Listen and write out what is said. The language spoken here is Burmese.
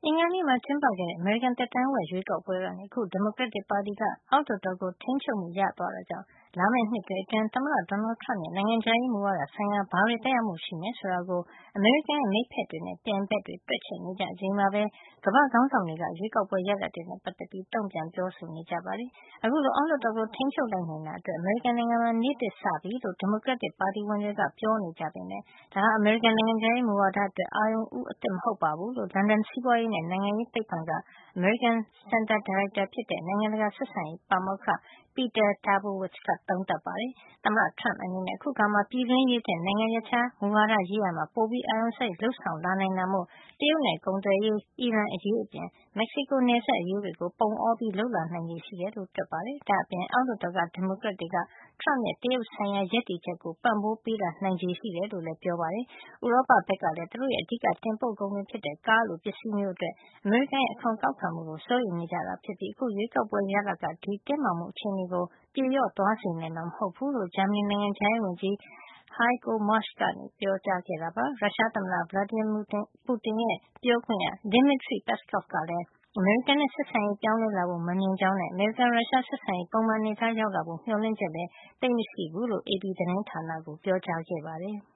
င်္ဂါနေ့မှာ ကျင်းပခဲ့တဲ့ အမေရိကန်သက်တမ်းဝက် ရွေးကောက်ပွဲကနေ အခု ဒီမိုကရက်တစ်ပါတီက အောက်လွှတ်တော်ကို ထိန်းချုပ်မှုရသွားတာကြောင့် လာမယ့်နှစ်တွေအတွင်း သမ္မတ Donald Trump ရဲ့ နိုင်ငံခြားရေးမူဝါဒဆိုင်ရာ ဘာတွေသက်ရောက်မှု ရှိမယ်ဆိုတာကို အမေရိကန်ရဲ့ မိတ်ဖက်တွေနဲ့ ပြိုင်ဘက်တွေ တွက်ချက်နေကြချိန်မှာပဲ ကမ္ဘာ့ခေါင်းဆောင်တွေက ရွေးကောက်ပွဲရလဒ်တွေနဲ့ ပတ်သက်ပြီး တုန့်ပြန်ပြောဆိုနေကြပါတယ်။ အခုလို အောက်လွှတ်တော်ကို ထိန်းချုပ်လိုက်နိုင်တာအတွက် အမေရိကန်နိုင်ငံမှာ နေ့သစ်စပြီလို့ ဒီမိုကရက်တစ်ပါတီဝင်တွေက ပြောနေကြပေမယ့် ဒါဟာ အမေရိကန်နိုင်ငံခြားရေးမူဝါဒအတွက် အာရုံဦးအသစ် မဟုတ်ပါဘူးလို့ လန်ဒန် စီးပွားရေးနဲ့ နိုင်ငံရေးသိပ္ပံက အမေရိကန်စင်တာ ဒါရိုက်တာဖြစ်တဲ့ နိုင်ငံတကာဆက်ဆံရေးပါမောက္ခ Peter Trubowitz က သုံးသပ်ပါတယ်။ သမ္မတ Trump အနေနဲ့ အခုအခါမှာ ပြည်တွင်းရေးထက် နိုင်ငံရပ်ခြားမူဝါဒရေးရာမှာ ပိုပြီး အာရုံစိုက် လုပ်ဆောင်လာနိုင်တာမို့ တရုတ်နဲ့ ကုန်သွယ်ရေး၊ အီရန်အရေးအပြင် မက္ကဆီကိုနယ်စပ်အရေးတွေကို ပုံအော လုပ်လာနိုင်ခြေရှိတယ်လို့ တွက်ပါတယ်။ ဒါ့အပြင် အောက်လွှတ်တော်က ဒီမိုကရက်တွေက Trump ရဲ့ တရုတ်ဆိုင်ရာ ရပ်တည်ချက်ကို ပံ့ပိုးပေးလာနိုင်ခြေရှိတယ်လို့လည်း ပြောပါတယ်။ ဥရောပဘက်ကလည်း သူတို့ရဲ့ အဓိကတင်ပို့ကုန်တွေဖြစ်တဲ့ ကားလိုပစ္စည်းမျိုးအတွက် အမေရိကန်ရဲ့ အခွန်ကောက်ခံမှုကို စိုးရိမ်နေကြတာဖြစ်ပြီး အခုရွေးကောက်ပွဲရလဒ်က ဒီတင်းမာမှုအခြေအနေကို ပြေလျော့သွားစေနိုင်မှာ မဟုတ်ဘူးလို့ ဂျာမနီနိုင်ငံခြားရေးဝန်ကြီး Heiko Maas က ပြောကြားခဲ့တာပါ။ ရုရှားသမ္မတ Vladimir Putin ရဲ့ ပြောခွင့်ရ Dmitry Peskov ကလည်း အမေရိကန်နဲ့ ဆက်ဆံရေး ပြောင်းလဲလာဖို့ မမြင်ကြောင်းနဲ့ အမေရိကန်- ရုရှား ဆက်ဆံရေး ပုံမှန်အနေထား ရောက်လာဖို့ မျှော်လင့်ချက်လည်း သိပ်မရှိဘူးလို့ AP သတင်းဌာနကို ပြောကြားခဲ့ပါတယ်။